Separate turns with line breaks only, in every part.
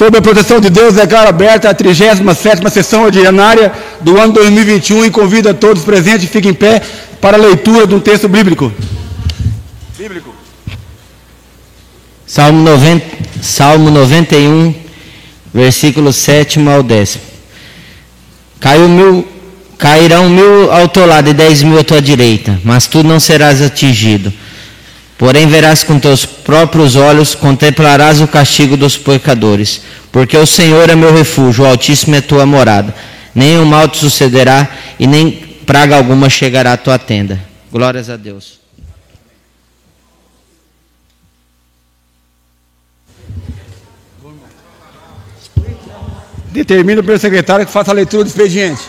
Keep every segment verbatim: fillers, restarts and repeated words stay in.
Sob a proteção de Deus, declaro aberta a trigésima sétima sessão ordinária do ano dois mil e vinte e um e convido a todos presentes, fiquem em pé para a leitura do texto bíblico. Bíblico.
Salmo noventa, Salmo noventa e um, versículo sétimo ao décimo. Caiu mil, cairão mil ao teu lado e dez mil à tua direita, mas tu não serás atingido. Porém verás com teus próprios olhos, contemplarás o castigo dos pecadores. Porque o Senhor é meu refúgio, o Altíssimo é tua morada. Nenhum mal te sucederá e nem praga alguma chegará à tua tenda. Glórias a Deus.
Determino pelo secretário que faça a leitura do expediente.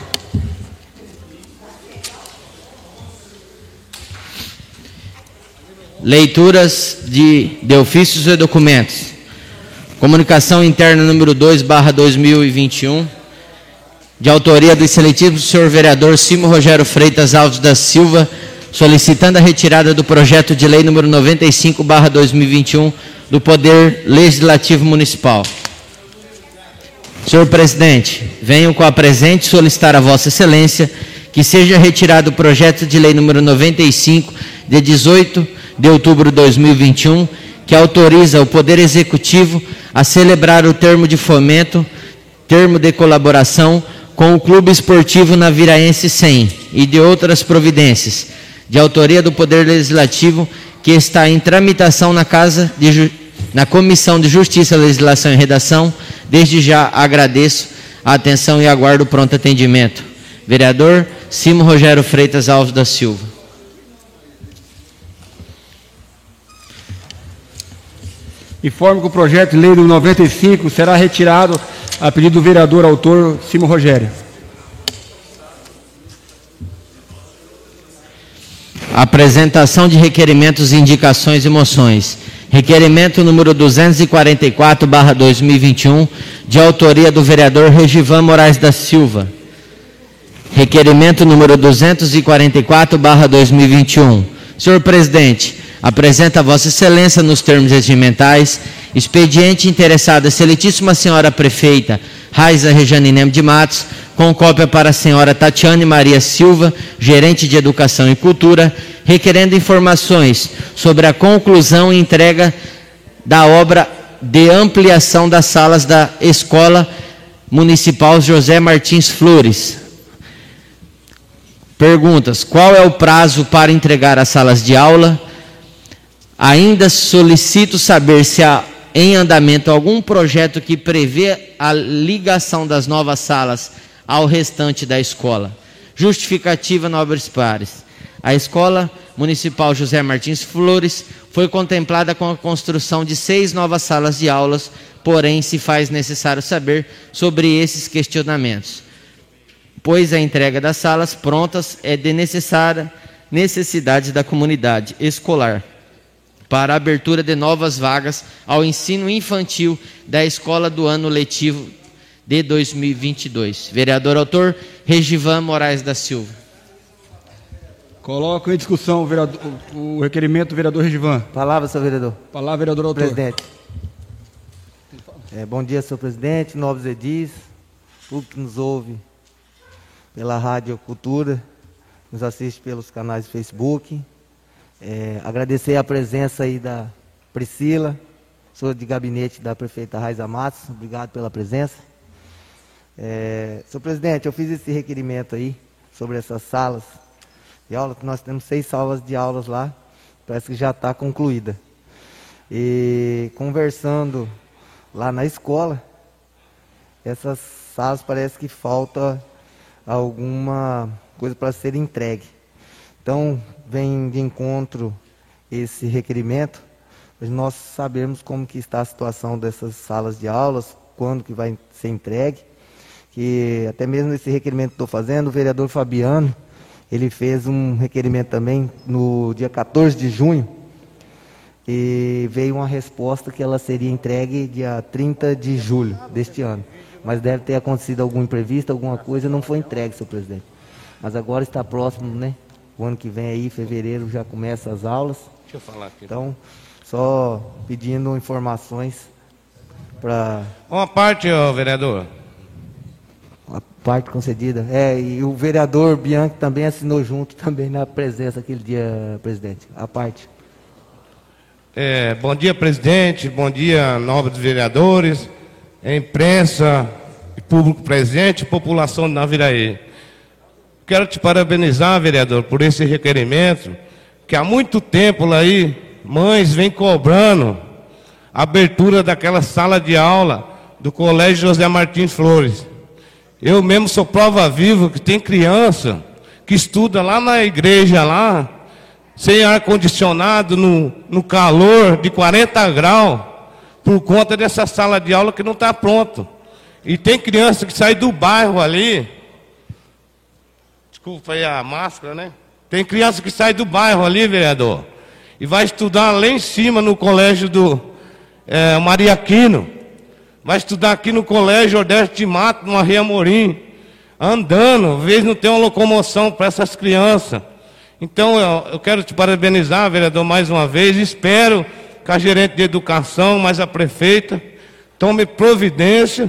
Leituras de, de ofícios e documentos. Comunicação interna número dois, barra dois mil e vinte e um, de autoria do excelentíssimo senhor vereador Cimo Rogério Freitas Alves da Silva, solicitando a retirada do projeto de lei número noventa e cinco, barra dois mil e vinte e um, do Poder Legislativo Municipal. Senhor presidente, venho com a presente solicitar a vossa excelência que seja retirado o projeto de lei número noventa e cinco, de dezoito de outubro de dois mil e vinte e um, que autoriza o Poder Executivo a celebrar o termo de fomento, termo de colaboração com o Clube Esportivo Naviraense cem e de outras providências, de autoria do Poder Legislativo, que está em tramitação na Casa de, na Comissão de Justiça, Legislação e Redação. Desde já agradeço a atenção e aguardo o pronto atendimento. Vereador Cimo Rogério Freitas Alves da Silva.
Informo que o projeto de lei número noventa e cinco será retirado a pedido do vereador autor Cimo Rogério.
Apresentação de requerimentos, indicações e moções. Requerimento número duzentos e quarenta e quatro, barra dois mil e vinte e um, de autoria do vereador Regivan Moraes da Silva. Requerimento número duzentos e quarenta e quatro, barra dois mil e vinte e um. Senhor presidente, apresenta a vossa excelência nos termos regimentais, expediente interessado a excelentíssima senhora prefeita Raiza Rejane Neme de Matos, com cópia para a senhora Tatiane Maria Silva, gerente de Educação e Cultura, requerendo informações sobre a conclusão e entrega da obra de ampliação das salas da Escola Municipal José Martins Flores. Perguntas: qual é o prazo para entregar as salas de aula? Ainda solicito saber se há em andamento algum projeto que prevê a ligação das novas salas ao restante da escola. Justificativa, nobres pares. A Escola Municipal José Martins Flores foi contemplada com a construção de seis novas salas de aulas, porém se faz necessário saber sobre esses questionamentos, pois a entrega das salas prontas é de necessária necessidade da comunidade escolar para a abertura de novas vagas ao ensino infantil da escola do ano letivo de dois mil e vinte e dois. Vereador autor Regivan Moraes da Silva.
Coloco em discussão o, vereador, o requerimento do vereador Regivan.
Palavra, senhor vereador.
Palavra, vereador autor.
Presidente. É, bom dia, senhor presidente, nobres edis, público que nos ouve pela Rádio Cultura, nos assiste pelos canais do Facebook. É, agradecer a presença aí da Priscila, sou de gabinete da prefeita Raiza Matos, obrigado pela presença. É, senhor presidente, eu fiz esse requerimento aí sobre essas salas de aula, que nós temos seis salas de aulas lá, parece que já está concluída. E conversando lá na escola, essas salas parece que falta alguma coisa para ser entregue. Então, vem de encontro esse requerimento, para nós sabermos como que está a situação dessas salas de aulas, quando que vai ser entregue, que até mesmo esse requerimento que estou fazendo, o vereador Fabiano, ele fez um requerimento também no dia quatorze de junho, e veio uma resposta que ela seria entregue dia trinta de julho deste ano. Mas deve ter acontecido algum imprevisto, alguma coisa, não foi entregue, senhor presidente. Mas agora está próximo, né? O ano que vem aí, fevereiro, já começa as aulas.
Deixa eu falar aqui.
Então, só pedindo informações para...
Uma parte, ó, vereador.
A parte concedida. É, e o vereador Bianchi também assinou junto também na presença aquele dia, presidente. A parte.
É, bom dia, presidente. Bom dia, nobres vereadores, imprensa, público presente, população de Naviraí. Quero te parabenizar, vereador, por esse requerimento, que há muito tempo lá aí, mães vêm cobrando a abertura daquela sala de aula do Colégio José Martins Flores. Eu mesmo sou prova viva que tem criança que estuda lá na igreja, lá, sem ar-condicionado, no, no calor de quarenta graus, por conta dessa sala de aula que não está pronta. E tem criança que sai do bairro ali, desculpa aí a máscara, né? Tem criança que sai do bairro ali, vereador, e vai estudar lá em cima no colégio do é, Maria Aquino. Vai estudar aqui no Colégio Odeste de Mato, no Arreia Morim, andando, às vezes não tem uma locomoção para essas crianças. Então, eu, eu quero te parabenizar, vereador, mais uma vez. Espero que a gerente de educação, mais a prefeita, tome providência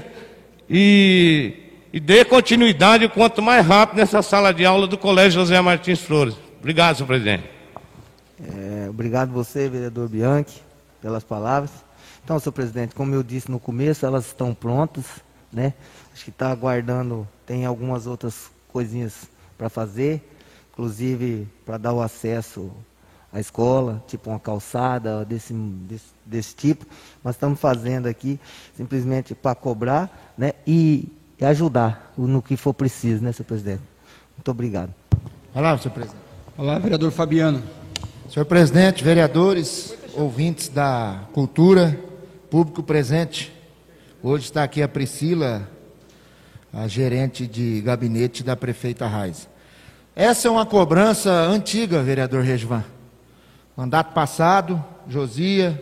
e, e dê continuidade o quanto mais rápido nessa sala de aula do Colégio José Martins Flores. Obrigado, senhor presidente.
É, obrigado você, vereador Bianchi, pelas palavras. Então, senhor presidente, como eu disse no começo, elas estão prontas, né? Acho que está aguardando, tem algumas outras coisinhas para fazer, inclusive para dar o acesso à escola, tipo uma calçada desse, desse, desse tipo. Nós estamos fazendo aqui simplesmente para cobrar, né? E, e ajudar no que for preciso, né, senhor presidente? Muito obrigado.
Olá, senhor presidente.
Olá, vereador Fabiano.
Senhor presidente, vereadores, ouvintes da cultura, público presente, hoje está aqui a Priscila, a gerente de gabinete da prefeita Raiz. Essa é uma cobrança antiga, vereador Regivan. Mandato passado, Josia,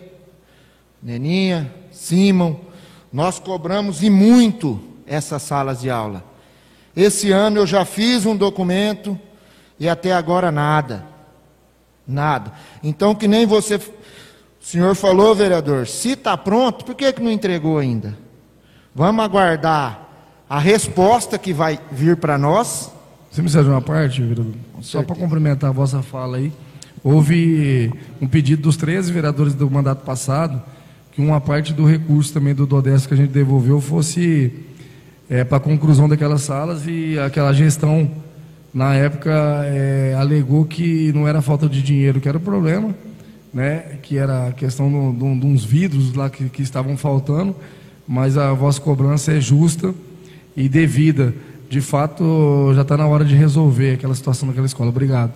Neninha, Simon, nós cobramos e muito essas salas de aula. Esse ano eu já fiz um documento e até agora nada. Nada. Então, que nem você... O senhor falou, vereador, se está pronto, por que, que não entregou ainda? Vamos aguardar a resposta que vai vir para nós.
Você me precisa de uma parte, vereador? Só para complementar a vossa fala aí, houve um pedido dos treze vereadores do mandato passado, que uma parte do recurso também do Dodeste que a gente devolveu fosse é, para a conclusão daquelas salas, e aquela gestão, na época, é, alegou que não era falta de dinheiro que era o problema, né, que era a questão de uns vidros lá que, que estavam faltando, mas a vossa cobrança é justa e devida. De fato, já está na hora de resolver aquela situação daquela escola. Obrigado.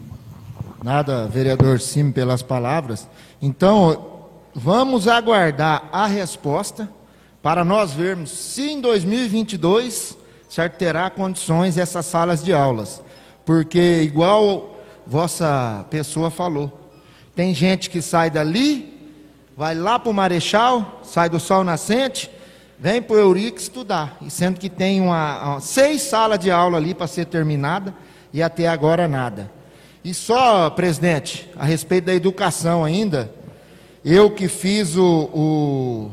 Nada, vereador Sim, pelas palavras. Então, vamos aguardar a resposta para nós vermos se em dois mil e vinte e dois certo, terá condições essas salas de aulas. Porque, igual vossa pessoa falou, tem gente que sai dali, vai lá para o Marechal, sai do Sol Nascente, vem para o Eurico estudar. E sendo que tem uma, uma, seis salas de aula ali para ser terminada e até agora nada. E só, presidente, a respeito da educação ainda, eu que fiz o, o,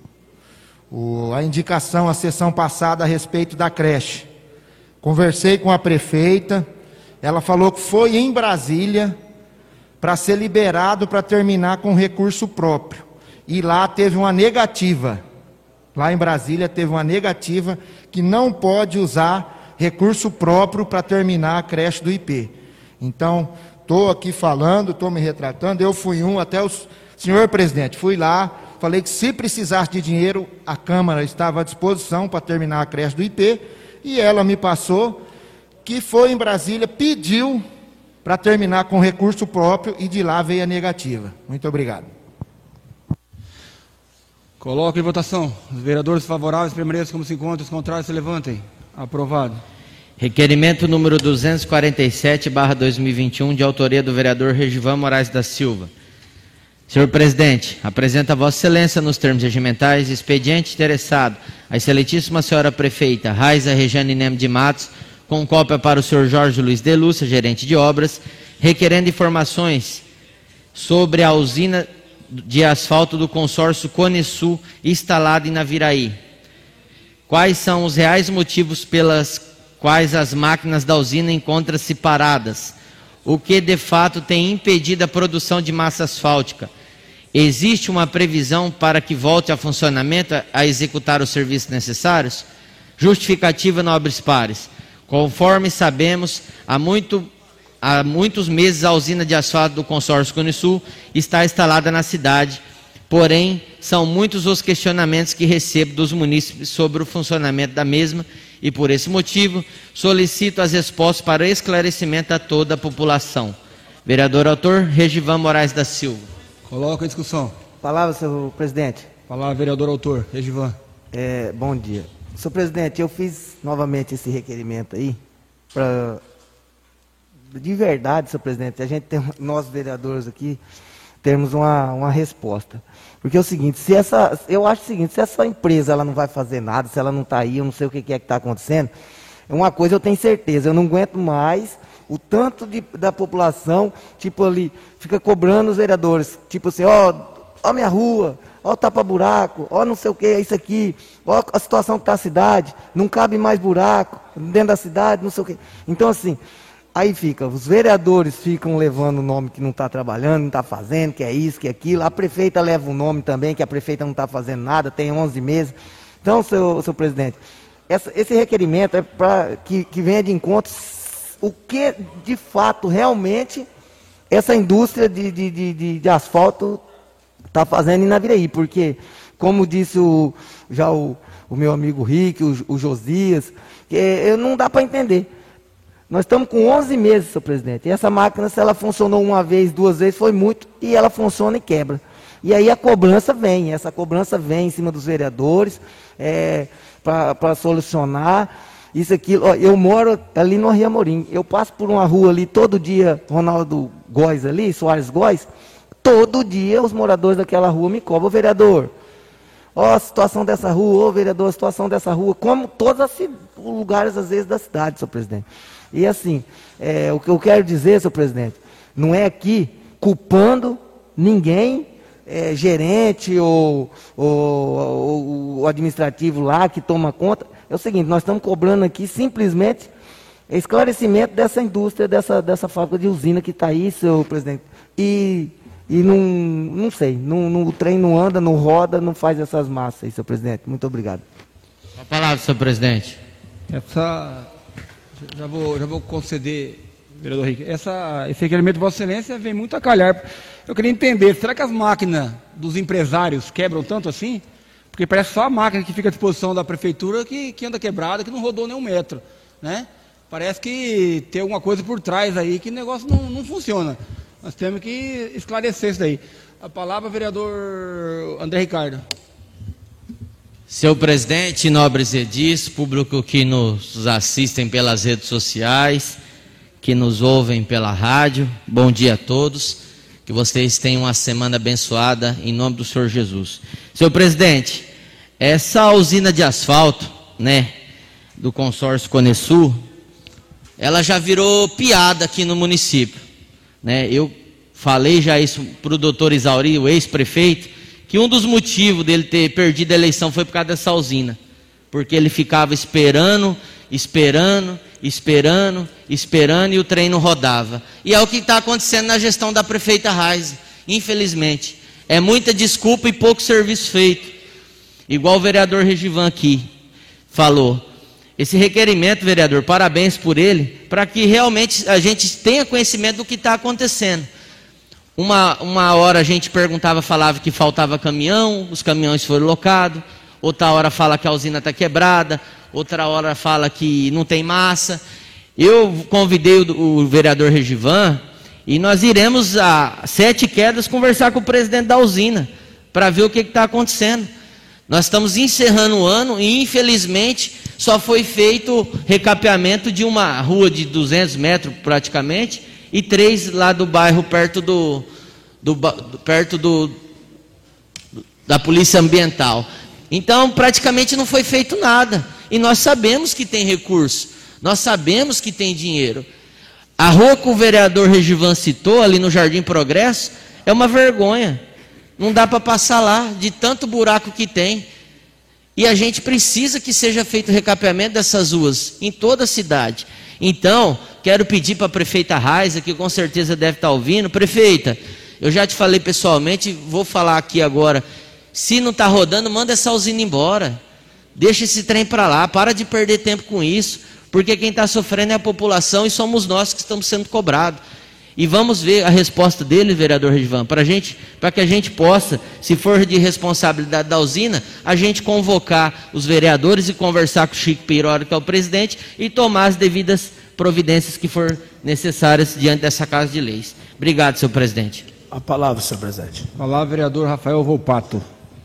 o, a indicação, a sessão passada a respeito da creche. Conversei com a prefeita, ela falou que foi em Brasília para ser liberado para terminar com recurso próprio. E lá teve uma negativa. Lá em Brasília teve uma negativa que não pode usar recurso próprio para terminar a creche do I P. Então, estou aqui falando, estou me retratando, eu fui um, até o senhor presidente, fui lá, falei que se precisasse de dinheiro, a Câmara estava à disposição para terminar a creche do I P, e ela me passou que foi em Brasília, pediu para terminar com recurso próprio, e de lá veio a negativa. Muito obrigado.
Coloco em votação. Os vereadores favoráveis permaneçam como se encontram, os contrários se levantem. Aprovado.
Requerimento número duzentos e quarenta e sete barra dois mil e vinte e um, de autoria do vereador Regivan Moraes da Silva. Senhor presidente, apresenta a vossa excelência nos termos regimentais, expediente interessado a excelentíssima senhora prefeita Raiza Rejane Neme de Matos, com cópia para o senhor Jorge Luiz de Lúcia, gerente de obras, requerendo informações sobre a usina de asfalto do consórcio Conesul instalado em Naviraí? Quais são os reais motivos pelas quais as máquinas da usina encontram-se paradas? O que de fato tem impedido a produção de massa asfáltica? Existe uma previsão para que volte a funcionamento a executar os serviços necessários? Justificativa, nobres pares. Conforme sabemos, há, muito, há muitos meses a usina de asfalto do consórcio Conesul está instalada na cidade, porém, são muitos os questionamentos que recebo dos munícipes sobre o funcionamento da mesma e, por esse motivo, solicito as respostas para esclarecimento a toda a população. Vereador autor, Regivan Moraes da Silva.
Coloca em discussão.
Palavra, senhor presidente.
Palavra, vereador autor, Regivan.
É, bom dia. Senhor presidente, eu fiz novamente esse requerimento aí, para, de verdade, senhor presidente, a gente tem, nós vereadores aqui, temos uma, uma resposta. Porque é o seguinte, se essa, eu acho o seguinte, se essa empresa ela não vai fazer nada, se ela não está aí, eu não sei o que, que é que está acontecendo, uma coisa eu tenho certeza, eu não aguento mais o tanto de, da população, tipo ali, fica cobrando os vereadores, tipo assim, ó, ó minha rua, ó tapa-buraco, ó não sei o que, é isso aqui, ó a situação que está a cidade, não cabe mais buraco dentro da cidade, não sei o que. Então assim, aí fica, os vereadores ficam levando o nome que não está trabalhando, não está fazendo, que é isso, que é aquilo, a prefeita leva o nome também, que a prefeita não está fazendo nada, tem onze meses. Então, senhor, senhor presidente, essa, esse requerimento é para que, que venha de encontro o que de fato, realmente, essa indústria de, de, de, de, de asfalto está fazendo em Naviraí, porque, como disse o, já o, o meu amigo Rick, o, o Josias, que é, não dá para entender. Nós estamos com onze meses, senhor presidente, e essa máquina, se ela funcionou uma vez, duas vezes, foi muito, e ela funciona e quebra. E aí a cobrança vem, essa cobrança vem em cima dos vereadores, é, para solucionar isso aqui. Eu moro ali no Rio Amorim, eu passo por uma rua ali todo dia, Ronaldo Góes ali, Soares Góes, todo dia os moradores daquela rua me cobram, ô vereador, ó a situação dessa rua, ô vereador, a situação dessa rua, como todos os lugares, às vezes, da cidade, senhor presidente. E assim, é, o que eu quero dizer, senhor presidente, não é aqui culpando ninguém, é, gerente ou, ou o administrativo lá que toma conta. É o seguinte, nós estamos cobrando aqui simplesmente esclarecimento dessa indústria, dessa, dessa fábrica de usina que está aí, senhor presidente. E... E não, não sei, não, não, o trem não anda, não roda, não faz essas massas aí, senhor presidente. Muito obrigado.
A palavra, senhor presidente.
Essa, já vou, já vou conceder, vereador Henrique, essa, esse requerimento de Vossa Excelência vem muito a calhar. Eu queria entender, será que as máquinas dos empresários quebram tanto assim? Porque parece só a máquina que fica à disposição da prefeitura que, que anda quebrada, que não rodou nem um metro, né? Parece que tem alguma coisa por trás aí que o negócio não, não funciona. Nós temos que esclarecer isso daí. A palavra, vereador André Ricardo.
Senhor presidente, nobres edis, público que nos assistem pelas redes sociais, que nos ouvem pela rádio, bom dia a todos, que vocês tenham uma semana abençoada em nome do Senhor Jesus. Senhor presidente, essa usina de asfalto, né, do consórcio Conesul, ela já virou piada aqui no município. Né, eu falei já isso para o doutor Isauri, o ex-prefeito, que um dos motivos dele ter perdido a eleição foi por causa dessa usina, porque ele ficava esperando, esperando, esperando, esperando e o trem não rodava. E é o que está acontecendo na gestão da prefeita Raiza, infelizmente. É muita desculpa e pouco serviço feito. Igual o vereador Regivan aqui falou. Esse requerimento, vereador, parabéns por ele, para que realmente a gente tenha conhecimento do que está acontecendo. Uma, uma hora a gente perguntava, falava que faltava caminhão, os caminhões foram locados, outra hora fala que a usina está quebrada, outra hora fala que não tem massa. Eu convidei o, o vereador Regivan e nós iremos a Sete Quedas conversar com o presidente da usina, para ver o que está acontecendo. Nós estamos encerrando o ano e, infelizmente, só foi feito recapeamento de uma rua de duzentos metros, praticamente, e três lá do bairro, perto do, do, perto do, da Polícia Ambiental. Então, praticamente não foi feito nada. E nós sabemos que tem recurso, nós sabemos que tem dinheiro. A rua que o vereador Regivan citou, ali no Jardim Progresso, é uma vergonha. Não dá para passar lá, de tanto buraco que tem. E a gente precisa que seja feito o recapeamento dessas ruas em toda a cidade. Então, quero pedir para a prefeita Raiza, que com certeza deve estar ouvindo. Prefeita, eu já te falei pessoalmente, vou falar aqui agora. Se não está rodando, manda essa usina embora. Deixa esse trem para lá, para de perder tempo com isso. Porque quem está sofrendo é a população e somos nós que estamos sendo cobrados. E vamos ver a resposta dele, vereador Redivan, para gente, para que a gente possa, se for de responsabilidade da usina, a gente convocar os vereadores e conversar com o Chico Peirora, que é o presidente, e tomar as devidas providências que for necessárias diante dessa Casa de Leis. Obrigado, senhor presidente.
A palavra, senhor presidente.
Palavra, vereador Rafael Volpato.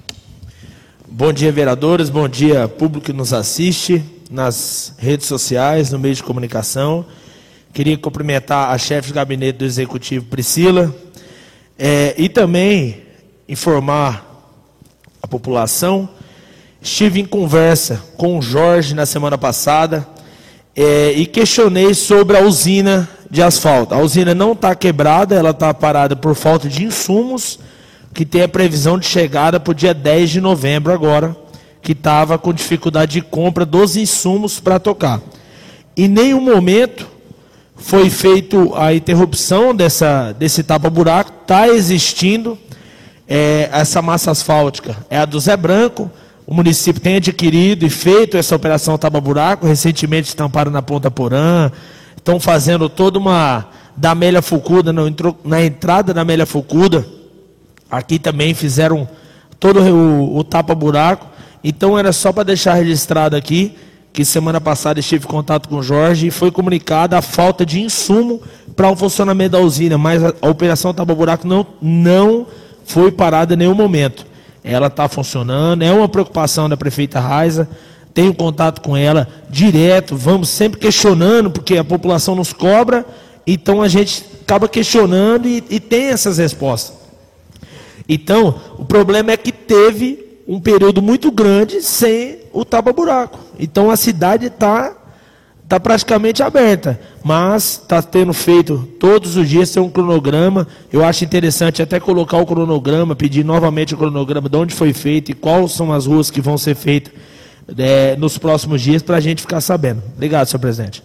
Bom dia, vereadores, bom dia, público que nos assiste nas redes sociais, no meio de comunicação. Queria cumprimentar a chefe de gabinete do Executivo, Priscila, é, e também informar a população. Estive em conversa com o Jorge na semana passada é, e questionei sobre a usina de asfalto. A usina não está quebrada, ela está parada por falta de insumos, que tem a previsão de chegada para o dia dez de novembro agora, que estava com dificuldade de compra dos insumos para tocar. Em nenhum momento foi feita a interrupção dessa, desse tapa-buraco, está existindo é, essa massa asfáltica, é a do Zé Branco, o município tem adquirido e feito essa operação tapa-buraco, recentemente estamparam na Ponta Porã, estão fazendo toda uma, da Amélia Fucuda, na, na entrada da Amélia Fucuda, aqui também fizeram todo o, o tapa-buraco, então era só para deixar registrado aqui, que semana passada estive em contato com o Jorge e foi comunicada a falta de insumo para o funcionamento da usina, mas a, a operação tapa-buraco não, não foi parada em nenhum momento. Ela está funcionando, é uma preocupação da prefeita Raiza, tenho contato com ela direto, vamos sempre questionando, porque a população nos cobra, então a gente acaba questionando e, e tem essas respostas. Então, o problema é que teve um período muito grande sem o tapa-buraco. Então a cidade está tá praticamente aberta, mas está tendo feito todos os dias, tem um cronograma. Eu acho interessante até colocar o cronograma, pedir novamente o cronograma de onde foi feito e quais são as ruas que vão ser feitas é, nos próximos dias, para a gente ficar sabendo. Obrigado, senhor presidente.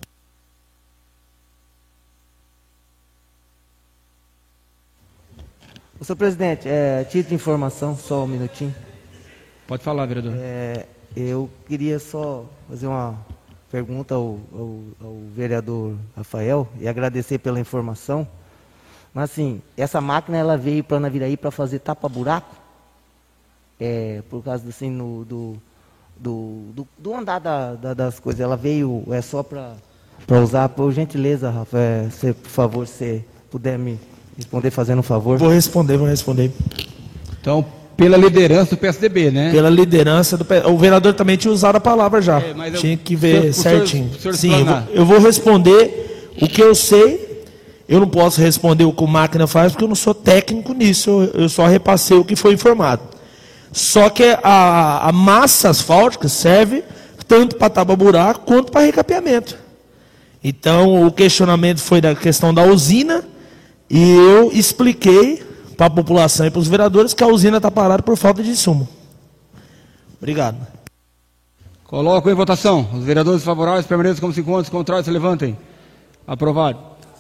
Senhor presidente, é, título de informação, só um minutinho.
Pode falar, vereador.
É, eu queria só fazer uma pergunta ao, ao, ao vereador Rafael e agradecer pela informação. Mas assim, essa máquina ela veio para Naviraí para fazer tapa-buraco? É, por causa assim, no, do, do, do, do andar da, da, das coisas, ela veio, é só para usar, por gentileza, Rafael, se, por favor, se puder me responder fazendo um favor.
Vou responder, vou responder.
Então, pela liderança do P S D B, né?
Pela liderança do P S D B. O vereador também tinha usado a palavra já. É, mas tinha eu, que ver o senhor, certinho. O senhor, o senhor Sim, eu vou, eu vou responder o que eu sei. Eu não posso responder o que a máquina faz, porque eu não sou técnico nisso. Eu, eu só repassei o que foi informado. Só que a, a massa asfáltica serve tanto para tapa-buraco quanto para recapeamento. Então, o questionamento foi da questão da usina, e eu expliquei para a população e para os vereadores que a usina está parada por falta de insumo. Obrigado.
Coloco em votação. Os vereadores favoráveis permaneçam como se encontram, os contrários se levantem. Aprovado.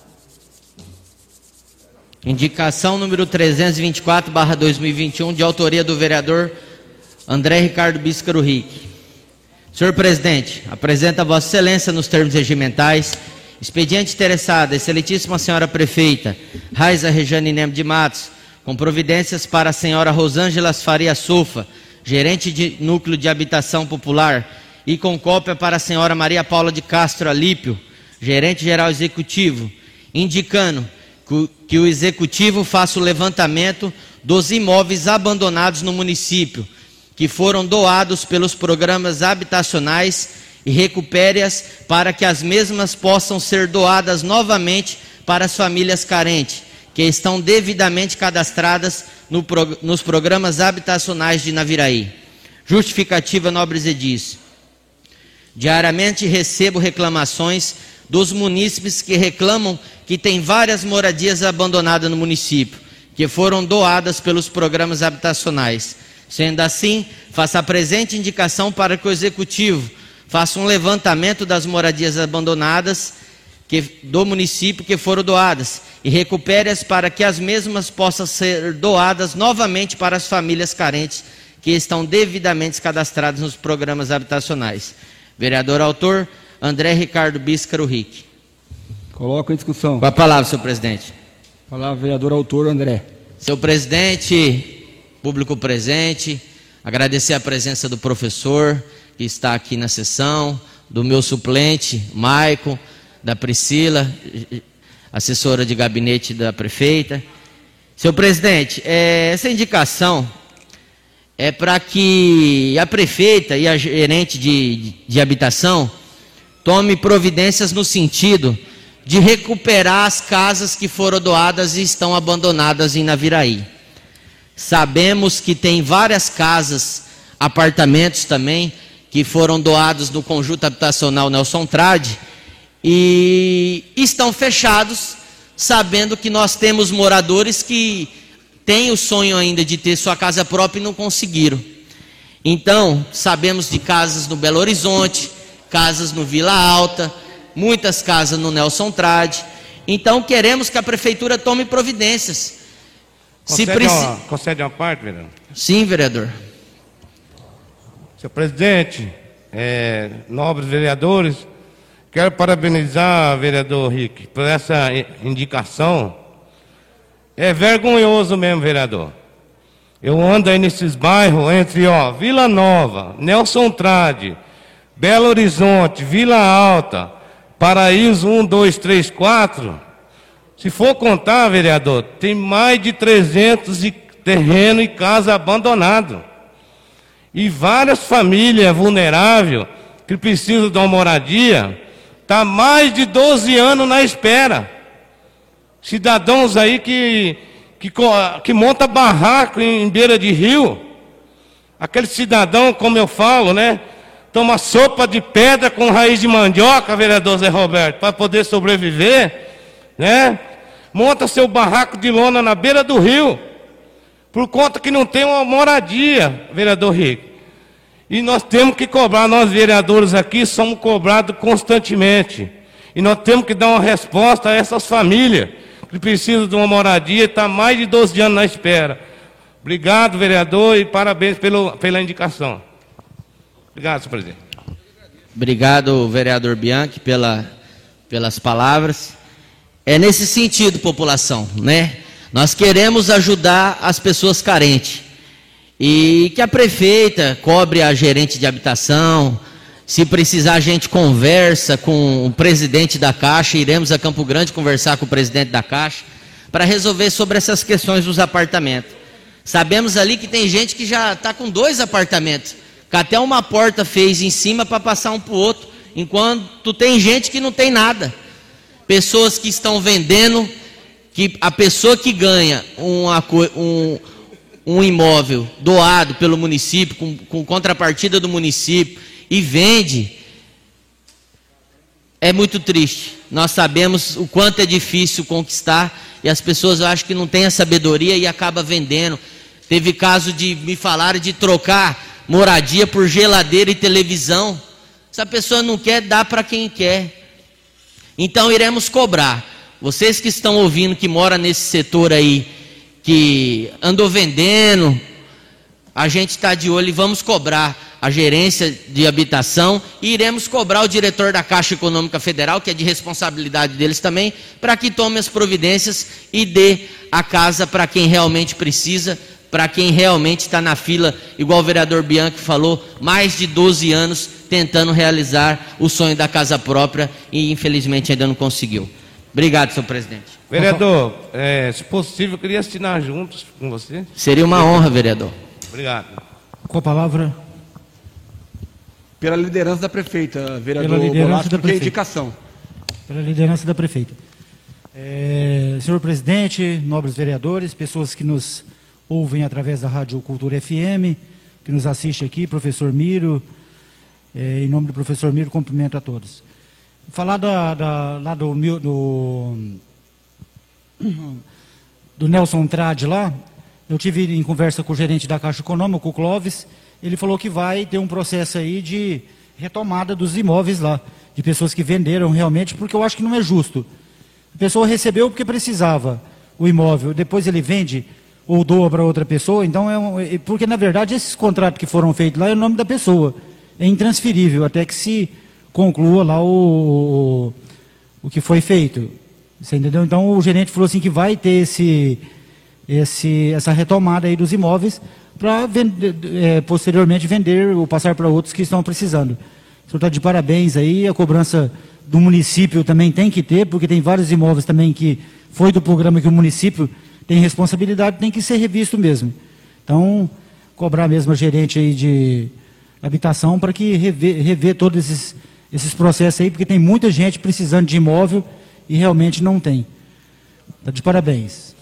Indicação número trezentos e vinte e quatro barra dois mil e vinte e um, de autoria do vereador André Ricardo Bíscaro Rique. Senhor presidente, apresenta a Vossa Excelência nos termos regimentais expediente interessado, excelentíssima senhora prefeita Raiza Rejane Neme de Matos, com providências para a senhora Rosângela Faria Sofa, gerente de núcleo de habitação popular, e com cópia para a senhora Maria Paula de Castro Alípio, gerente geral executivo, indicando que o executivo faça o levantamento dos imóveis abandonados no município, que foram doados pelos programas habitacionais, e recupere-as para que as mesmas possam ser doadas novamente para as famílias carentes, que estão devidamente cadastradas no, nos programas habitacionais de Naviraí. Justificativa, nobres edis. Diariamente recebo reclamações dos munícipes que reclamam que tem várias moradias abandonadas no município, que foram doadas pelos programas habitacionais. Sendo assim, faça a presente indicação para que o Executivo faça um levantamento das moradias abandonadas que, do município que foram doadas e recupere-as para que as mesmas possam ser doadas novamente para as famílias carentes que estão devidamente cadastradas nos programas habitacionais. Vereador autor, André Ricardo Bíscaro Rick.
Coloco em discussão.
Com a palavra, senhor presidente.
Palavra, vereador autor, André.
Senhor presidente, público presente, agradecer a presença do professor que está aqui na sessão, do meu suplente, Maicon, da Priscila, assessora de gabinete da prefeita. Senhor presidente, é, essa indicação é para que a prefeita e a gerente de, de, de habitação tome providências no sentido de recuperar as casas que foram doadas e estão abandonadas em Naviraí. Sabemos que tem várias casas, apartamentos também, que foram doados no conjunto habitacional Nelson Trade e estão fechados, sabendo que nós temos moradores que têm o sonho ainda de ter sua casa própria e não conseguiram. Então, sabemos de casas no Belo Horizonte, casas no Vila Alta, muitas casas no Nelson Trade. Então, queremos que a prefeitura tome providências.
Concede,
Se preci...
uma, concede uma parte, vereador?
Sim, vereador.
Senhor presidente, é, nobres vereadores, quero parabenizar o vereador Rick por essa indicação. É vergonhoso mesmo, vereador. Eu ando aí nesses bairros entre ó, Vila Nova, Nelson Trade, Belo Horizonte, Vila Alta, Paraíso um, dois, três, quatro. Se for contar, vereador, tem mais de trezentos de terreno e casa abandonado. E várias famílias vulneráveis que precisam de uma moradia, está mais de doze anos na espera. Cidadãos aí que, que, que monta barraco em, em beira de rio. Aquele cidadão, como eu falo, né? Toma sopa de pedra com raiz de mandioca, vereador Zé Roberto, para poder sobreviver, né? Monta seu barraco de lona na beira do rio, por conta que não tem uma moradia, vereador Rico. E nós temos que cobrar, nós vereadores aqui somos cobrados constantemente. E nós temos que dar uma resposta a essas famílias que precisam de uma moradia e estão há mais de doze anos na espera. Obrigado, vereador, e parabéns pelo, pela indicação. Obrigado, senhor presidente.
Obrigado, vereador Bianchi, pela, pelas palavras. É nesse sentido, população, né? Nós queremos ajudar as pessoas carentes. E que a prefeita cobre a gerente de habitação. Se precisar, a gente conversa com o presidente da Caixa. Iremos a Campo Grande conversar com o presidente da Caixa para resolver sobre essas questões dos apartamentos. Sabemos ali que tem gente que já está com dois apartamentos, que até uma porta fez em cima para passar um para o outro, enquanto tem gente que não tem nada. Pessoas que estão vendendo, que a pessoa que ganha uma, um, um imóvel doado pelo município, com, com contrapartida do município, e vende, é muito triste. Nós sabemos o quanto é difícil conquistar, e as pessoas, eu acho que não têm a sabedoria e acabam vendendo. Teve caso de me falar de trocar moradia por geladeira e televisão. Se a pessoa não quer, dá para quem quer. Então iremos cobrar. Vocês que estão ouvindo, que moram nesse setor aí, que andou vendendo, a gente está de olho e vamos cobrar a gerência de habitação e iremos cobrar o diretor da Caixa Econômica Federal, que é de responsabilidade deles também, para que tome as providências e dê a casa para quem realmente precisa, para quem realmente está na fila, igual o vereador Bianchi falou, mais de doze anos tentando realizar o sonho da casa própria e infelizmente ainda não conseguiu. Obrigado, senhor presidente.
Vereador, é, se possível, eu queria assinar juntos com você.
Seria uma honra, vereador.
Obrigado.
Com a palavra.
Pela liderança da prefeita, vereador
Pela liderança
Bolato,
da
porque é
prefeita.
indicação.
Pela liderança da prefeita. É, senhor presidente, nobres vereadores, pessoas que nos ouvem através da Rádio Cultura F M, que nos assiste aqui, professor Miro, é, em nome do professor Miro, cumprimento a todos. Falar da, da, lá do, do do Nelson Trade lá, eu tive em conversa com o gerente da Caixa Econômica, o Clóvis, ele falou que vai ter um processo aí de retomada dos imóveis lá, de pessoas que venderam realmente, porque eu acho que não é justo. A pessoa recebeu porque precisava o imóvel, depois ele vende ou doa para outra pessoa, então é um, é, porque na verdade esses contratos que foram feitos lá é o nome da pessoa, é intransferível até que se conclua lá o, o, o que foi feito. Você entendeu? Então o gerente falou assim que vai ter esse, esse, essa retomada aí dos imóveis para é, posteriormente vender ou passar para outros que estão precisando. O senhor está de parabéns aí, a cobrança do município também tem que ter, porque tem vários imóveis também que foi do programa que o município tem responsabilidade, tem que ser revisto mesmo. Então, cobrar mesmo a gerente aí de habitação para que rever, rever todos esses, esses processos aí, porque tem muita gente precisando de imóvel e realmente não tem. Está de parabéns.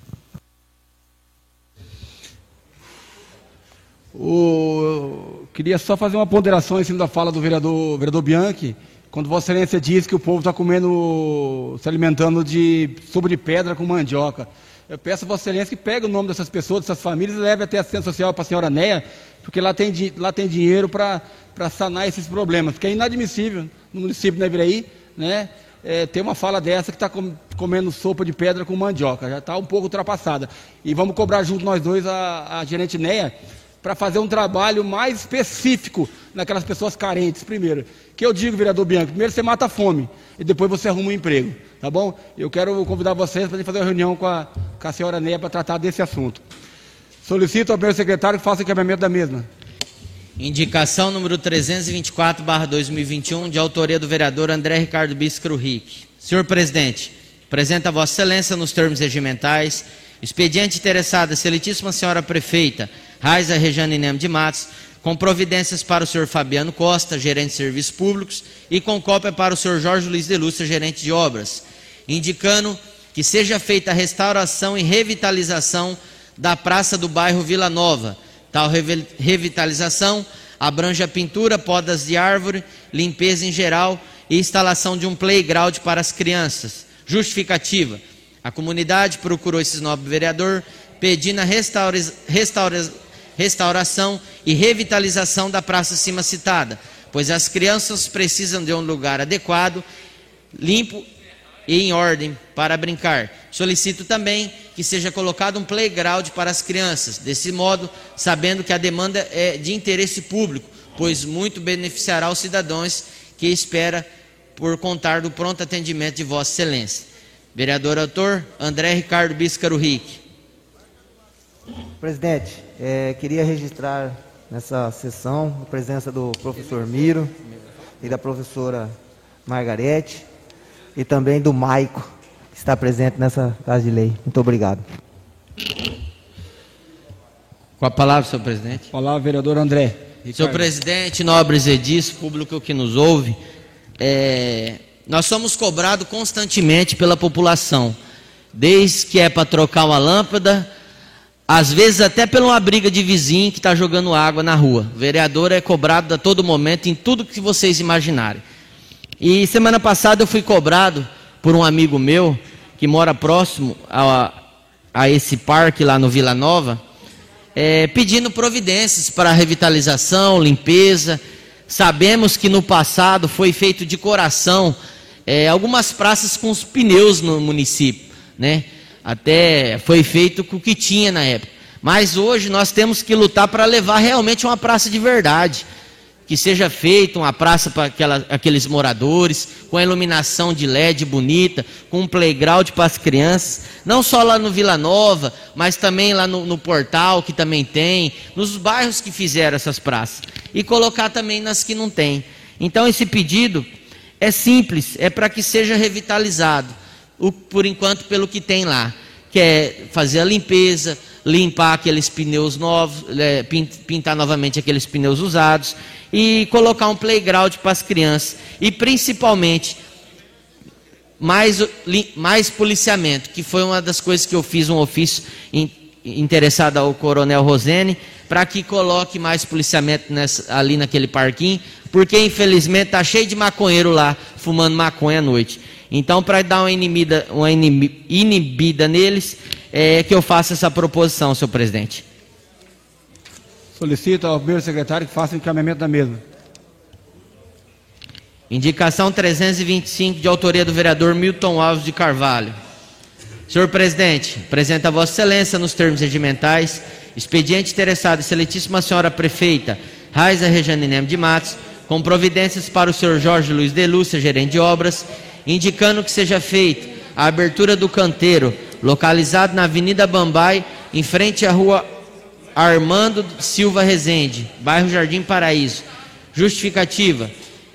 O, eu queria só fazer uma ponderação em cima da fala do vereador, vereador Bianchi, quando Vossa Excelência diz que o povo está comendo, se alimentando de sopa de pedra com mandioca. Eu peço a Vossa Excelência que pegue o nome dessas pessoas, dessas famílias, e leve até a assistência social para a senhora Neia, porque lá tem, lá tem dinheiro para sanar esses problemas, porque é inadmissível no município de Naviraí, né, é, ter uma fala dessa que está com, comendo sopa de pedra com mandioca, já está um pouco ultrapassada. E vamos cobrar junto nós dois a, a gerente Neia, para fazer um trabalho mais específico naquelas pessoas carentes, primeiro. Que eu digo, vereador Bianchi, primeiro você mata a fome e depois você arruma um emprego, tá bom? Eu quero convidar vocês para fazer uma reunião com a, com a senhora Neia para tratar desse assunto. Solicito ao primeiro secretário que faça o encaminhamento da mesma.
Indicação número trezentos e vinte e quatro barra dois mil e vinte e um, de autoria do vereador André Ricardo Bíscaro Rick. Senhor presidente, apresenta a Vossa Excelência nos termos regimentais, expediente interessado, excelentíssima senhora prefeita Raiza Rejane Neme de Matos, com providências para o senhor Fabiano Costa, gerente de serviços públicos, e com cópia para o senhor Jorge Luiz de Lúcia, gerente de obras, indicando que seja feita a restauração e revitalização da praça do bairro Vila Nova. Tal revitalização abrange a pintura, podas de árvore, limpeza em geral e instalação de um playground para as crianças. Justificativa: a comunidade procurou esse nobre vereador pedindo a restaura, restaura, restauração e revitalização da praça acima citada, pois as crianças precisam de um lugar adequado, limpo e em ordem para brincar. Solicito também que seja colocado um playground para as crianças, desse modo, sabendo que a demanda é de interesse público, pois muito beneficiará os cidadãos que espera por contar do pronto atendimento de Vossa Excelência. Vereador autor, André Ricardo Bíscaro Rick.
Presidente, é, queria registrar nessa sessão a presença do professor Miro e da professora Margarete e também do Maico, que está presente nessa casa de lei. Muito obrigado.
Com a palavra, senhor presidente.
Palavra, vereador André Ricardo.
Senhor presidente, nobres edis, público que nos ouve, é, nós somos cobrados constantemente pela população, desde que é para trocar uma lâmpada, às vezes até por uma briga de vizinho que está jogando água na rua. O vereador é cobrado a todo momento em tudo que vocês imaginarem. E semana passada eu fui cobrado por um amigo meu que mora próximo a, a esse parque lá no Vila Nova, é, pedindo providências para revitalização, limpeza. Sabemos que no passado foi feito de coração é, algumas praças com os pneus no município, né? Até foi feito com o que tinha na época. Mas hoje nós temos que lutar para levar realmente uma praça de verdade, que seja feita uma praça para aquela, aqueles moradores, com a iluminação de L E D bonita, com um playground para as crianças, não só lá no Vila Nova, mas também lá no, no Portal, que também tem, nos bairros que fizeram essas praças, e colocar também nas que não tem. Então esse pedido é simples, é para que seja revitalizado, o, por enquanto pelo que tem lá, que é fazer a limpeza, limpar aqueles pneus novos, é, pintar novamente aqueles pneus usados, e colocar um playground para as crianças, e principalmente mais, mais policiamento, que foi uma das coisas que eu fiz um ofício in, interessado ao Coronel Rosene, para que coloque mais policiamento nessa, ali naquele parquinho, porque infelizmente está cheio de maconheiro lá, fumando maconha à noite. Então, para dar uma inibida, uma inibida neles, é que eu faça essa proposição, senhor presidente.
Solicito ao primeiro secretário que faça o encaminhamento da mesma.
Indicação trezentos e vinte e cinco, de autoria do vereador Milton Alves de Carvalho. Senhor presidente, apresenta a Vossa Excelência, nos termos regimentais, expediente interessado, excelentíssima senhora prefeita Raiza Rejaninem de Matos, com providências para o senhor Jorge Luiz de Lúcia, gerente de obras, indicando que seja feita a abertura do canteiro, localizado na Avenida Bambai, em frente à rua Armando Silva Rezende, bairro Jardim Paraíso. Justificativa: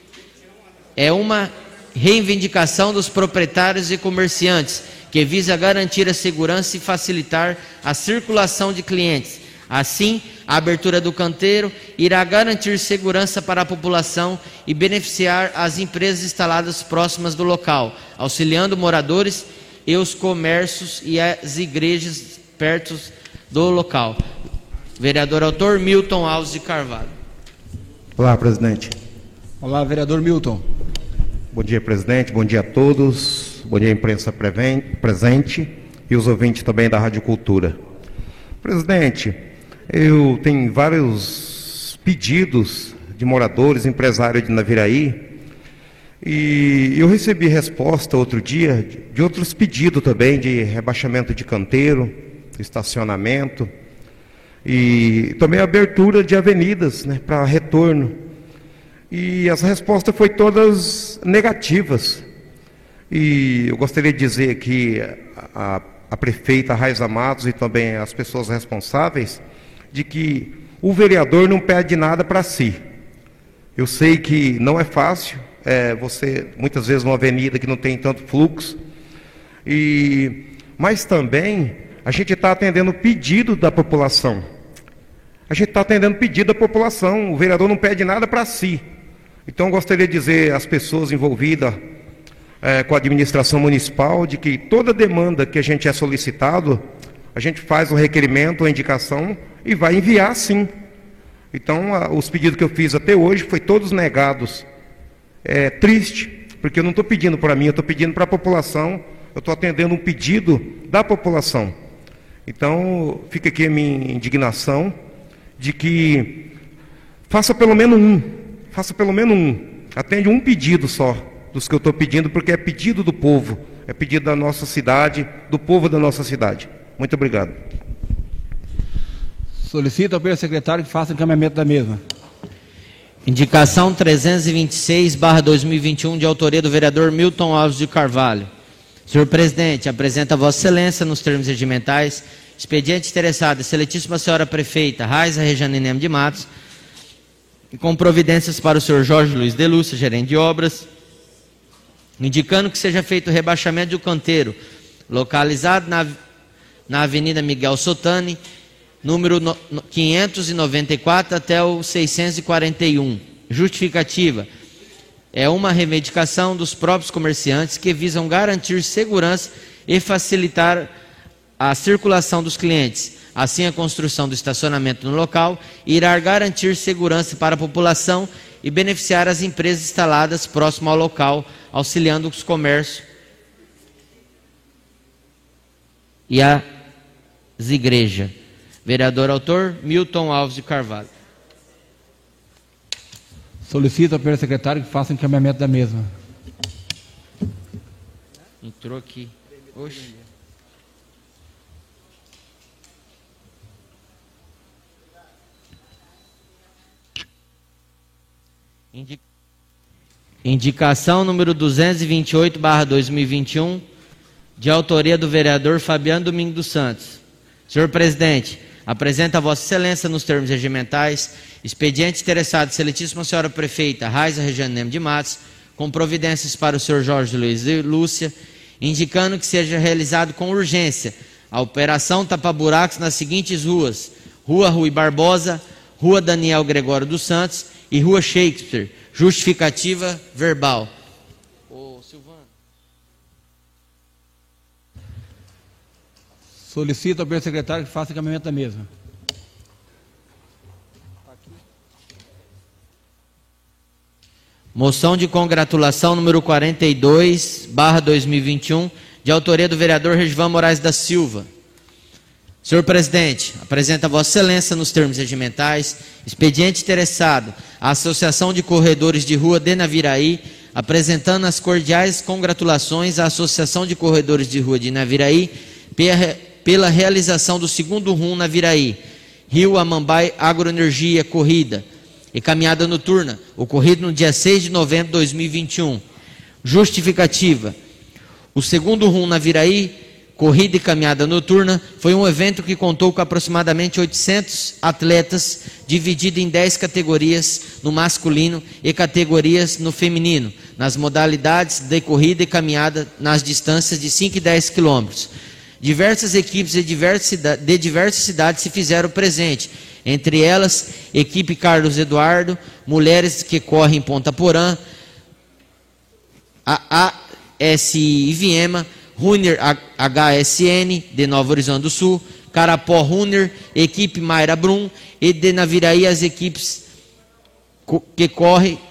é uma reivindicação dos proprietários e comerciantes, que visa garantir a segurança e facilitar a circulação de clientes. Assim, a abertura do canteiro irá garantir segurança para a população e beneficiar as empresas instaladas próximas do local, auxiliando moradores e os comércios e as igrejas perto do local. Vereador autor Milton Alves de Carvalho.
Olá, presidente.
Olá, vereador Milton.
Bom dia, presidente. Bom dia a todos. Bom dia, imprensa presente e os ouvintes também da Rádio Cultura. Presidente, eu tenho vários pedidos de moradores, empresários de Naviraí, e eu recebi resposta outro dia de outros pedidos também de rebaixamento de canteiro, estacionamento e também abertura de avenidas, né, para retorno. E as respostas foram todas negativas. E eu gostaria de dizer que a, a prefeita Raiza Matos e também as pessoas responsáveis, de que o vereador não pede nada para si. Eu sei que não é fácil, é, você, muitas vezes, numa avenida que não tem tanto fluxo, e, mas também a gente está atendendo o pedido da população. A gente está atendendo o pedido da população, o vereador não pede nada para si. Então, eu gostaria de dizer às pessoas envolvidas é, com a administração municipal, de que toda demanda que a gente é solicitado, a gente faz um requerimento, uma indicação e vai enviar sim. Então, a, os pedidos que eu fiz até hoje foi todos negados. É triste, porque eu não estou pedindo para mim, eu estou pedindo para a população, eu estou atendendo um pedido da população. Então, fica aqui a minha indignação de que faça pelo menos um, faça pelo menos um, atende um pedido só dos que eu estou pedindo, porque é pedido do povo, é pedido da nossa cidade, do povo da nossa cidade. Muito obrigado.
Solicito ao primeiro secretário que faça o encaminhamento da mesma.
Indicação trezentos e vinte e seis barra dois mil e vinte e um, de autoria do vereador Milton Alves de Carvalho. Senhor presidente, apresenta a Vossa Excelência, nos termos regimentais, expediente interessado, excelentíssima senhora prefeita Raiza Rejaninem de Matos, e com providências para o senhor Jorge Luiz de Lúcia, gerente de obras, indicando que seja feito o rebaixamento do canteiro, localizado na, na Avenida Miguel Sotani, número no, no, quinhentos e noventa e quatro até o seiscentos e quarenta e um. Justificativa: é uma reivindicação dos próprios comerciantes que visam garantir segurança e facilitar a circulação dos clientes. Assim, a construção do estacionamento no local irá garantir segurança para a população e beneficiar as empresas instaladas próximo ao local, auxiliando os comércios e as igrejas. Vereador autor Milton Alves de Carvalho.
Solicito ao primeiro secretário que faça o encaminhamento da mesma.
Entrou aqui. Oxe. Indi... Indicação número duzentos e vinte e oito barra dois mil e vinte e um, de autoria do vereador Fabiano Domingo dos Santos. Senhor presidente, apresenta a Vossa Excelência, nos termos regimentais, expediente interessado, excelentíssima senhora prefeita Raiza Rejaninem de Matos, com providências para o senhor Jorge Luiz de Lúcia, indicando que seja realizado com urgência a operação tapa-buracos nas seguintes ruas: Rua Rui Barbosa, Rua Daniel Gregório dos Santos e Rua Shakespeare. Justificativa verbal. Ô, Silvano.
Solicito ao primeiro secretário que faça o encaminhamento da mesma.
Moção de congratulação número quarenta e dois barra dois mil e vinte e um, de autoria do vereador Regivan Moraes da Silva. Senhor presidente, apresenta a Vossa Excelência nos termos regimentais, expediente interessado à Associação de Corredores de Rua de Naviraí, apresentando as cordiais congratulações à Associação de Corredores de Rua de Naviraí pela realização do segundo R U M Naviraí, Rio Amambai Agroenergia Corrida e Caminhada Noturna, ocorrido no dia seis de novembro de dois mil e vinte e um. Justificativa. O segundo R U M Naviraí, Corrida e Caminhada Noturna, foi um evento que contou com aproximadamente oitocentos atletas, dividido em dez categorias no masculino e categorias no feminino, nas modalidades de corrida e caminhada nas distâncias de cinco e dez quilômetros. Diversas equipes de diversas, de diversas cidades se fizeram presente, entre elas, equipe Carlos Eduardo, Mulheres que Correm em Ponta Porã, a A S I Viema, Runner H S N, de Nova Horizonte do Sul, Carapó Runner, equipe Mayra Brum, e de Naviraí as equipes que correm,